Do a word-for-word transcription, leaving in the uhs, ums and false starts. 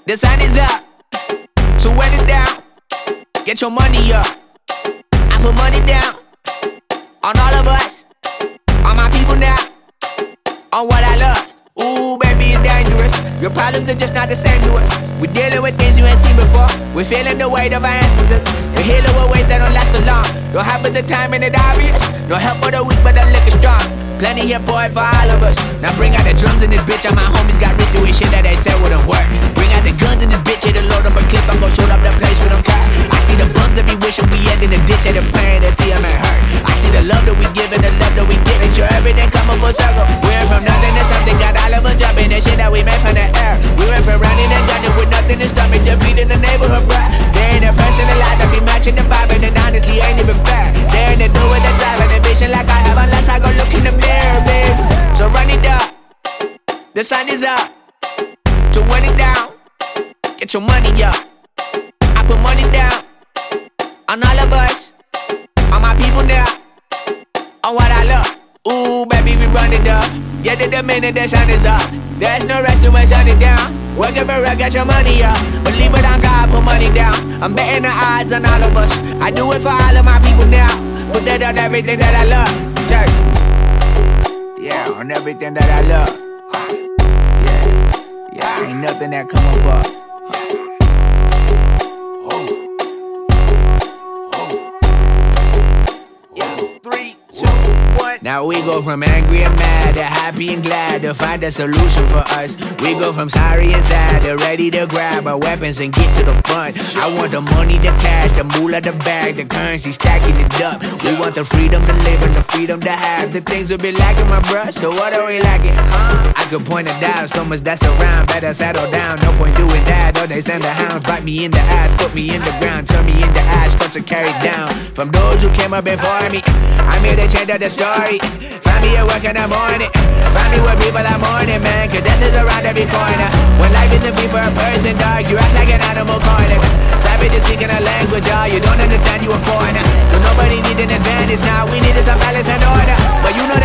The sun is up, so wet it down. Get your money up. I put money down on all of us, on my people now, on what I love. Ooh, baby, it's dangerous. Your problems are just not the same to us. We're dealing with things you ain't seen before. We're feeling the weight of our ancestors. We're healing with ways that don't last for long. Don't happen the time and it obvious. No help for the weak, but the liquor strong. Plenty here for it for all of us. Now bring out the drums in this bitch. And my homies got rich doing shit that they said wouldn't work. Bring out the guns in this bitch. Hit the load up a clip. I'm gon' shoot up the place with them car. I see the bums that be wishing we end in the ditch. And the pain that see them ain't hurt. I see the love that we give and the love that we get. Make sure everything come up full circle. We're from nothing to something. Got all of us jumping. The shit that we made from the air. We went from running and gunning with nothing to stomach. Just feeding the neighborhood, bruh. There ain't a person alive that be matching the vibe. And honestly ain't even fair. There ain't a do with the drive and the vision like I have. Unless I go look in the mirror, baby. So run it up, the sun is up, to run it down, get your money up. I put money down, on all of us, on my people now, on what I love. Ooh, baby, we run it up, get it the minute the sun is up. There's no rest to shut it down, working for real, get your money up. Believe it on God, put money down, I'm betting the odds on all of us. I do it for all of my people now, put that on everything that I love. Church. Yeah, on everything that I love. Yeah, yeah, ain't nothing that come above. Oh, oh, yeah, three, two, one. Now we go from angry and mad to happy and glad to find a solution for us. We go from sorry and sad to ready to grab our weapons and get to the front. I want the money, the cash, the moolah, the bag, the currency, stacking it up. We want the freedom to live and the freedom to have the things we be lacking, my bruh. So what are we lacking? Huh? I could point it out, so much that's around. Better settle down, no point doing that. Or they send the hounds, bite me in the ass, put me in the ground, turn me into ash, cut to carry down. From those who came up before me, I'm here to change up the story. Find me at work in the morning, find me where people are mourning, man. Cause death is around every corner. When life isn't free for a person, dog, you act like an animal corner. Savage is speaking a language, y'all, you don't understand, you a foreigner. So nobody needs an advantage now, we needed some balance and order. But you know